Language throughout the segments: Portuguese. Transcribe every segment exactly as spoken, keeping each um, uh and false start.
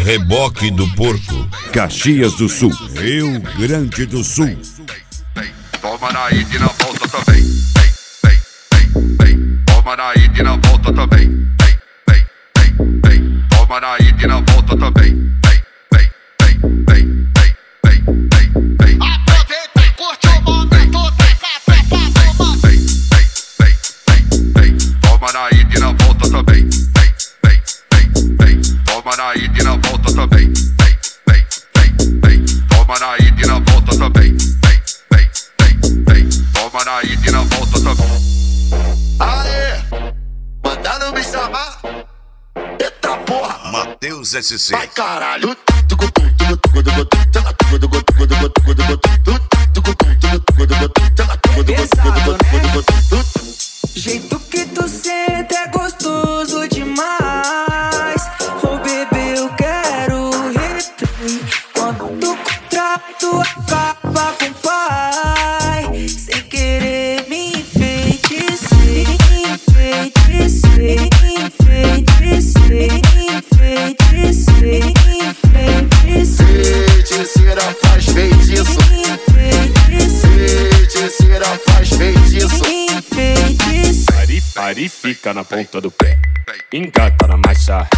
Reboque do Porco, Caxias do Sul, Rio Grande do Sul. Toma na ida e na volta também. Vem, vem, vem. Toma na ida e na volta também. Vem, vem, vem. Toma na ida e na volta também. Vem, vem, vem, vem, vem, vem, vem. Aproveita e curte o momento, taca a fé pra tomar. Vem, vem, vem, vem. Toma na ida e na volta também. Vem, vem, vem, vem. Toma na ida e na volta também. Vem, vem, vem, vem. Toma na ida e na volta também. Toma na ida e na volta também. Aê, mandaram me chamar. Eita porra, Matheus S C. vai caralho. Jeito que tu senta é gostoso demais. Ô bebê, eu quero replay. Quando o contrato acaba com o pai, sem querer me enfeiticer, enfeiticer, enfeiticer, enfeiticer, enfeiticer. Feiticeira faz feitiço. Feiticeira faz feitiço. Pare, fica na ponta do pé, engata na marcha.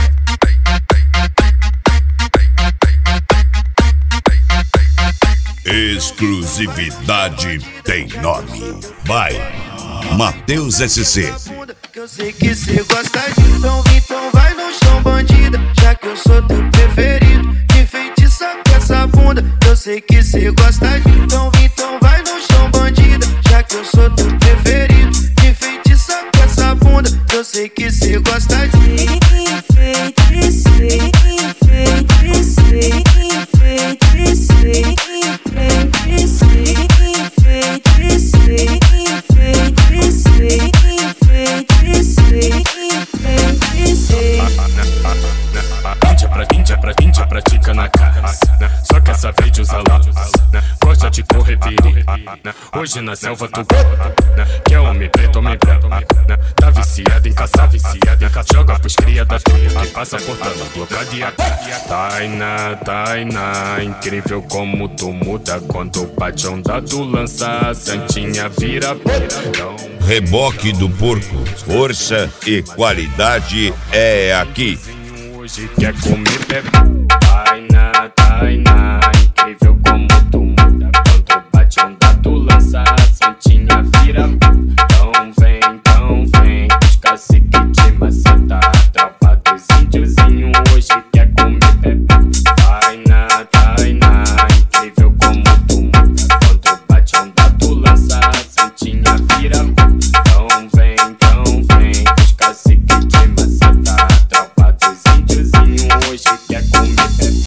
Exclusividade tem nome. Vai, Matheus S C. Que eu sei que cê gosta de então, então vai no chão, bandida. Já que eu sou teu preferido, me feitiça com essa bunda. Eu sei que cê gosta de então, então vai no chão, bandida. Já que eu sou teu preferido, me feitiça com essa bunda. Eu sei que cê gosta de enfeiticer, enfeiticer, enfeiticer, enfeiticer, enfeiticer, enfeiticer, enfeiticer, enfeiticer. Índia pra índia pra índia pratica na casa. Só quer saber de usar lá. Gosta de correr perigo. Hoje na selva tu quer homem preto, homem branco. Tá viciado em caçar, viciado em caçar. Joga pros cria da tua que passa portando bloqueado de aqui. Tainá, Tainá, incrível como tu muda. Quando bate onda tu lança, a santinha vira então. Reboque do Porco, força e qualidade é aqui. Hoje quer comer pé.